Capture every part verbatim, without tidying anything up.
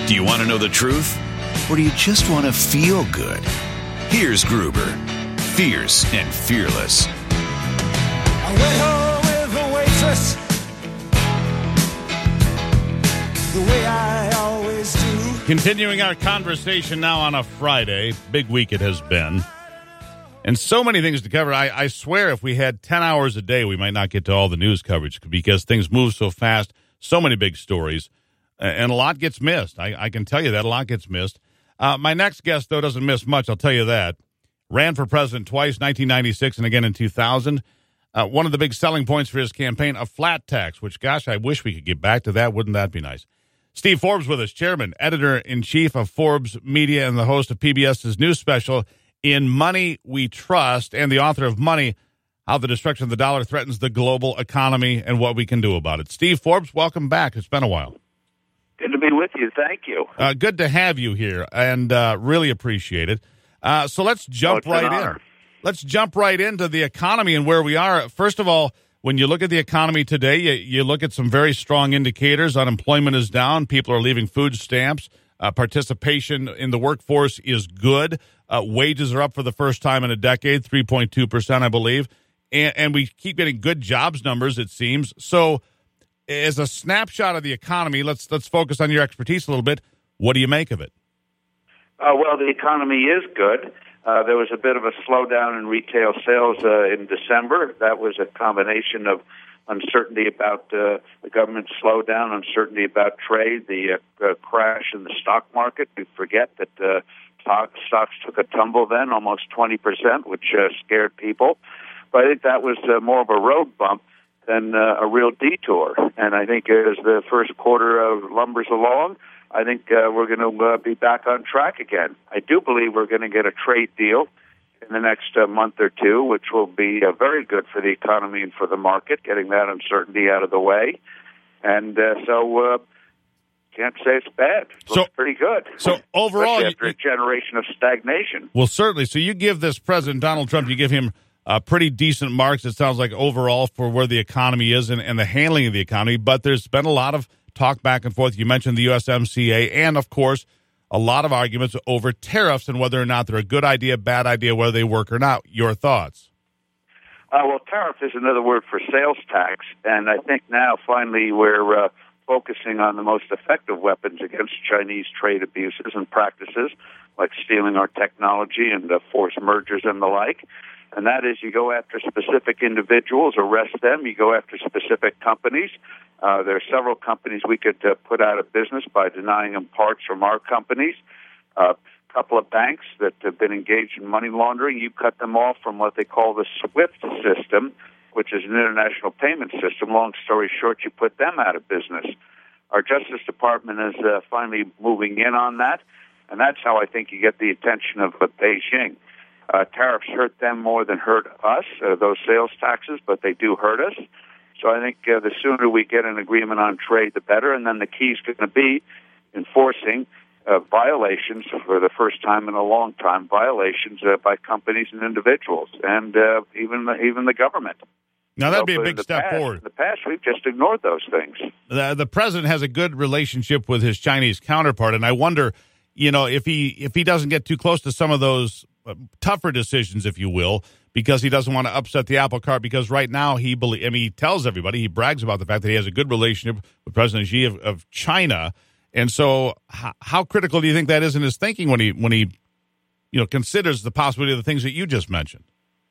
Do you want to know the truth? Or do you just want to feel good? Here's Gruber, fierce and fearless. I went home with a waitress, the way I always do. Continuing our conversation now on a Friday. Big week it has been. And so many things to cover. I, I swear if we had ten hours a day, we might not get to all the news coverage because things move so fast. So many big stories. And a lot gets missed. I, I can tell you that a lot gets missed. Uh, my next guest, though, doesn't miss much. I'll tell you that. Ran for president twice, nineteen ninety-six and again in two thousand. Uh, one of the big selling points for his campaign, a flat tax, which, gosh, I wish we could get back to that. Wouldn't that be nice? Steve Forbes with us, chairman, editor-in-chief of Forbes Media and the host of PBS's news special, In Money We Trust, and the author of Money, How the Destruction of the Dollar Threatens the Global Economy and What We Can Do About It. Steve Forbes, welcome back. It's been a while. Good to be with you. Thank you. Uh, good to have you here, and uh, really appreciate it. Uh, so let's jump oh, right in. Let's jump right into the economy and where we are. First of all, when you look at the economy today, you, you look at some very strong indicators. Unemployment is down. People are leaving food stamps. Uh, participation in the workforce is good. Uh, wages are up for the first time in a decade, three point two percent, I believe. And, and we keep getting good jobs numbers, it seems. So as a snapshot of the economy, let's let's focus on your expertise a little bit. What do you make of it? Uh, well, the economy is good. Uh, there was a bit of a slowdown in retail sales uh, in December. That was a combination of uncertainty about uh, the government slowdown, uncertainty about trade, the uh, uh, crash in the stock market. We forget that uh, stock, stocks took a tumble then, almost twenty percent, which uh, scared people. But I think that was uh, more of a road bump than uh, a real detour. And I think as the first quarter uh, lumbers along, I think uh, we're going to uh, be back on track again. I do believe we're going to get a trade deal in the next uh, month or two, which will be uh, very good for the economy and for the market, getting that uncertainty out of the way. And uh, so uh, can't say it's bad. It looks so, pretty good. So overall, after you, a generation of stagnation. Well, certainly. So you give this President Donald Trump, you give him Uh, pretty decent marks, it sounds like, overall for where the economy is and, and the handling of the economy. But there's been a lot of talk back and forth. You mentioned the U S M C A and, of course, a lot of arguments over tariffs and whether or not they're a good idea, bad idea, whether they work or not. Your thoughts? Uh, well, tariff is another word for sales tax. And I think now, finally, we're uh, focusing on the most effective weapons against Chinese trade abuses and practices, like stealing our technology and uh, forced mergers and the like. And that is, you go after specific individuals, arrest them. You go after specific companies. Uh, there are several companies we could uh, put out of business by denying them parts from our companies. A uh, couple of banks that have been engaged in money laundering, you cut them off from what they call the SWIFT system, which is an international payment system. Long story short, you put them out of business. Our Justice Department is uh, finally moving in on that, and that's how I think you get the attention of uh, Beijing. Uh, tariffs hurt them more than hurt us, uh, those sales taxes, but they do hurt us. So I think uh, the sooner we get an agreement on trade, the better. And then the key is going to be enforcing uh, violations for the first time in a long time, violations uh, by companies and individuals, and uh, even the, even the government. Now, that'd be so, a big step past, forward. In the past, we've just ignored those things. The, the president has a good relationship with his Chinese counterpart, and I wonder, you know, if he if he doesn't get too close to some of those tougher decisions, if you will, because he doesn't want to upset the apple cart. Because right now he believe, I mean, he tells everybody, he brags about the fact that he has a good relationship with President Xi of, of China. And so, how, how critical do you think that is in his thinking when he when he, you know, considers the possibility of the things that you just mentioned?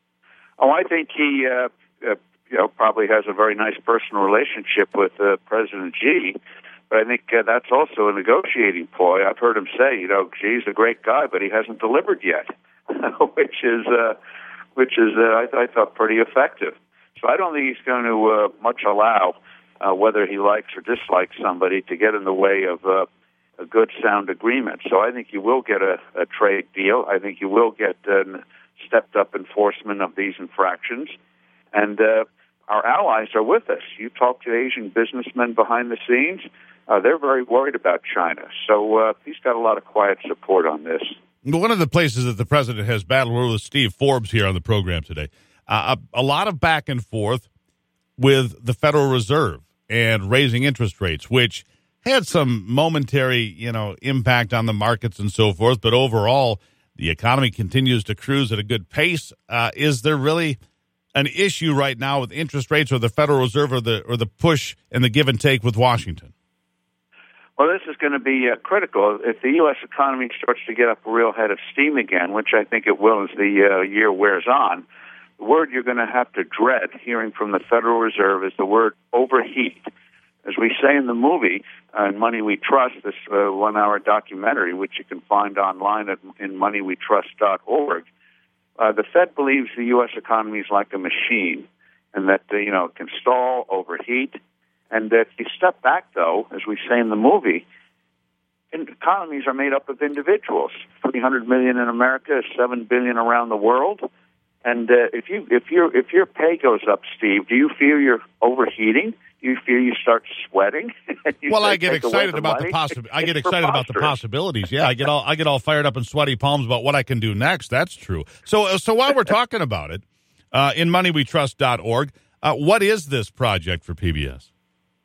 Oh, I think he, uh, uh, you know, probably has a very nice personal relationship with uh, President Xi. But I think uh, that's also a negotiating ploy. I've heard him say, you know, Xi's a great guy, but he hasn't delivered yet. which is, uh, which is, uh, I, th- I thought, pretty effective. So I don't think he's going to uh, much allow uh, whether he likes or dislikes somebody to get in the way of uh, a good, sound agreement. So I think you will get a, a trade deal. I think you will get uh, stepped-up enforcement of these infractions. And uh, our allies are with us. You talk to Asian businessmen behind the scenes, uh, they're very worried about China. So uh, he's got a lot of quiet support on this. One of the places that the president has battled, we're with Steve Forbes here on the program today, uh, a, a lot of back and forth with the Federal Reserve and raising interest rates, which had some momentary, you know, impact on the markets and so forth, but overall, the economy continues to cruise at a good pace. Uh, is there really an issue right now with interest rates or the Federal Reserve or the or the push and the give and take with Washington? Well, this is going to be uh, critical. If the U S economy starts to get up a real head of steam again, which I think it will as the uh, year wears on, the word you're going to have to dread hearing from the Federal Reserve is the word overheat. As we say in the movie, uh, in Money We Trust, this uh, one-hour documentary, which you can find online at in money we trust dot org, uh, the Fed believes the U S economy is like a machine, and that uh, you know it can stall, overheat. And if you step back, though, as we say in the movie, economies are made up of individuals. three hundred million in America, seven billion around the world. And uh, if you if your if your pay goes up, Steve, do you feel you're overheating? Do you feel you start sweating? you well, say, I get excited the about money? the possi- I get It's excited about the possibilities. Yeah, I get all I get all fired up and sweaty palms about what I can do next. That's true. So uh, so while we're talking about it, uh, in money we trust dot org, uh, what is this project for P B S?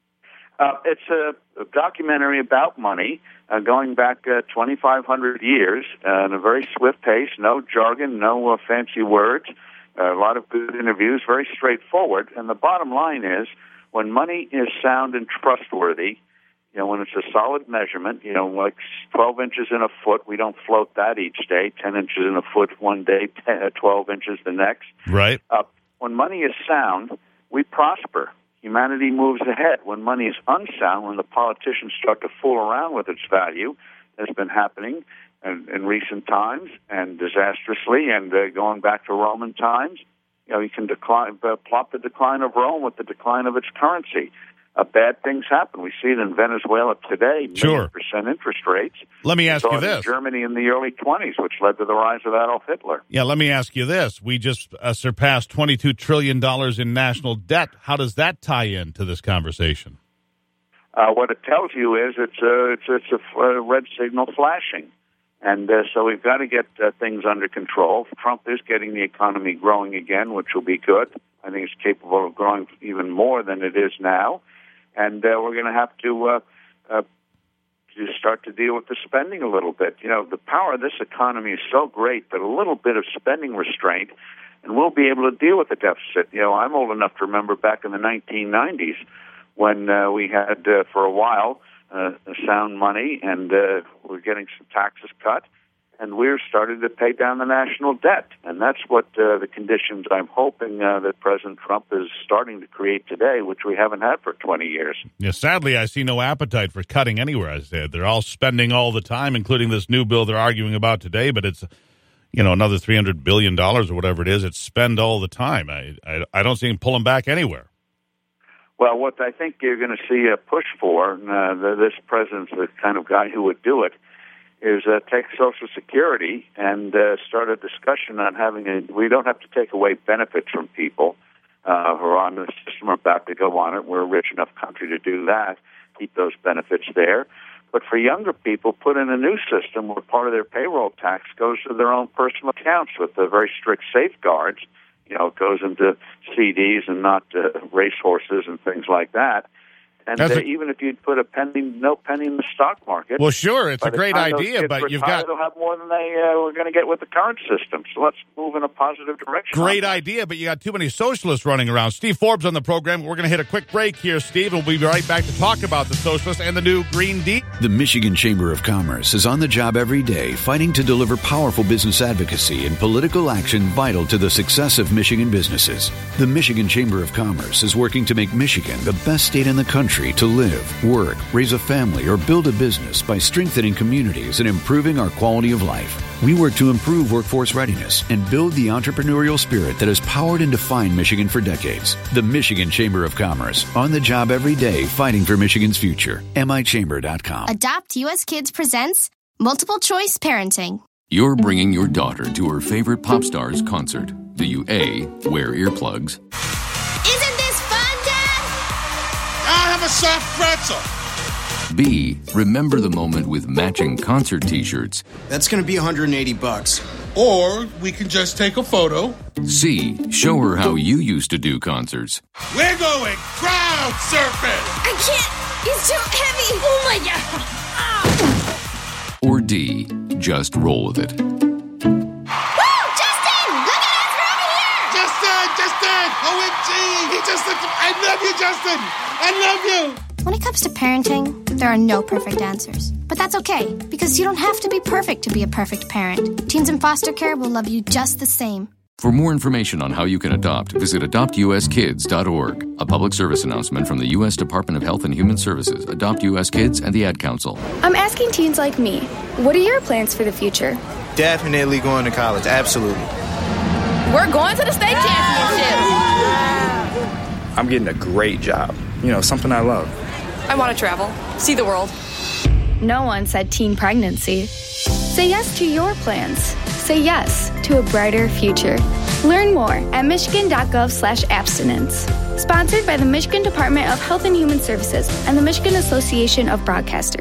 Uh, it's a, a documentary about money, uh, going back uh, twenty-five hundred years, uh, in a very swift pace, no jargon, no uh, fancy words, uh, a lot of good interviews, very straightforward. And the bottom line is, when money is sound and trustworthy, you know, when it's a solid measurement, you know, like twelve inches in a foot, we don't float that each day, ten inches in a foot one day, ten, uh, twelve inches the next. Right. Uh, when money is sound, we prosper. Humanity moves ahead. When money is unsound, when the politicians start to fool around with its value, has been happening in, in recent times and disastrously, and uh, going back to Roman times, you know, you can decline, uh, plot the decline of Rome with the decline of its currency. Uh, bad things happen. We see it in Venezuela today. Sure. Percent interest rates. Let me ask we saw you it in this. Germany in the early twenties, which led to the rise of Adolf Hitler. Yeah, let me ask you this. We just uh, surpassed twenty-two trillion dollars in national debt. How does that tie in to this conversation? Uh, what it tells you is it's a, it's, it's a f- a red signal flashing. And uh, so we've got to get uh, things under control. Trump is getting the economy growing again, which will be good. I think it's capable of growing even more than it is now. And uh, we're going to have to uh, uh, to start to deal with the spending a little bit. You know, the power of this economy is so great that a little bit of spending restraint, and we'll be able to deal with the deficit. You know, I'm old enough to remember back in the nineteen nineties when uh, we had, uh, for a while, uh, sound money, and uh, we're getting some taxes cut, and we're starting to pay down the national debt. And that's what uh, the conditions I'm hoping uh, that President Trump is starting to create today, which we haven't had for twenty years. Yeah, sadly, I see no appetite for cutting anywhere. I said they're all spending all the time, including this new bill they're arguing about today. But it's, you know, another three hundred billion dollars or whatever it is. It's spend all the time. I, I, I don't see them pulling back anywhere. Well, what I think you're going to see a push for, and uh, the, this president's the kind of guy who would do it, is uh, take Social Security and uh, start a discussion on having a, we don't have to take away benefits from people uh, who are on the system or about to go on it. We're a rich enough country to do that, keep those benefits there. But for younger people, put in a new system where part of their payroll tax goes to their own personal accounts with the very strict safeguards. You know, it goes into C Ds and not uh, racehorses and things like that. And uh, a, even if you'd put a penny, no penny in the stock market. Well, sure, it's a great idea, but you've got. They'll have more than they uh, were going to get with the current system. So let's move in a positive direction. Great idea, but you got too many socialists running around. Steve Forbes on the program. We're going to hit a quick break here, Steve. We'll be right back to talk about the socialists and the new Green Deal. The Michigan Chamber of Commerce is on the job every day fighting to deliver powerful business advocacy and political action vital to the success of Michigan businesses. The Michigan Chamber of Commerce is working to make Michigan the best state in the country to live, work, raise a family, or build a business by strengthening communities and improving our quality of life. We work to improve workforce readiness and build the entrepreneurial spirit that has powered and defined Michigan for decades. The Michigan Chamber of Commerce, on the job every day fighting for Michigan's future. M I chamber dot com. Adopt U S Kids presents Multiple Choice Parenting. You're bringing your daughter to her favorite pop star's concert. Do you A, wear earplugs? Isn't this fun, Dad? I have a soft pretzel. B, remember the moment with matching concert t-shirts? That's going to be one hundred eighty bucks. Or we can just take a photo. C, show her how you used to do concerts. We're going crowd surfing. I can't. He's too heavy. Oh my God. Or D, just roll with it. Woo! Justin! Look at us, we're over here! Justin! Justin! O M G! He just looked... I love you, Justin! I love you! When it comes to parenting, there are no perfect answers. But that's okay, because you don't have to be perfect to be a perfect parent. Teens in foster care will love you just the same. For more information on how you can adopt, visit adopt u s kids dot org. A public service announcement from the U S Department of Health and Human Services, Adopt U S Kids, and the Ad Council. I'm asking teens like me, what are your plans for the future? Definitely going to college, absolutely. We're going to the state championship. I'm getting a great job. You know, something I love. I want to travel, see the world. No one said teen pregnancy. Say yes to your plans. Say yes to a brighter future. Learn more at michigan.gov slash abstinence. Sponsored by the Michigan Department of Health and Human Services and the Michigan Association of Broadcasters.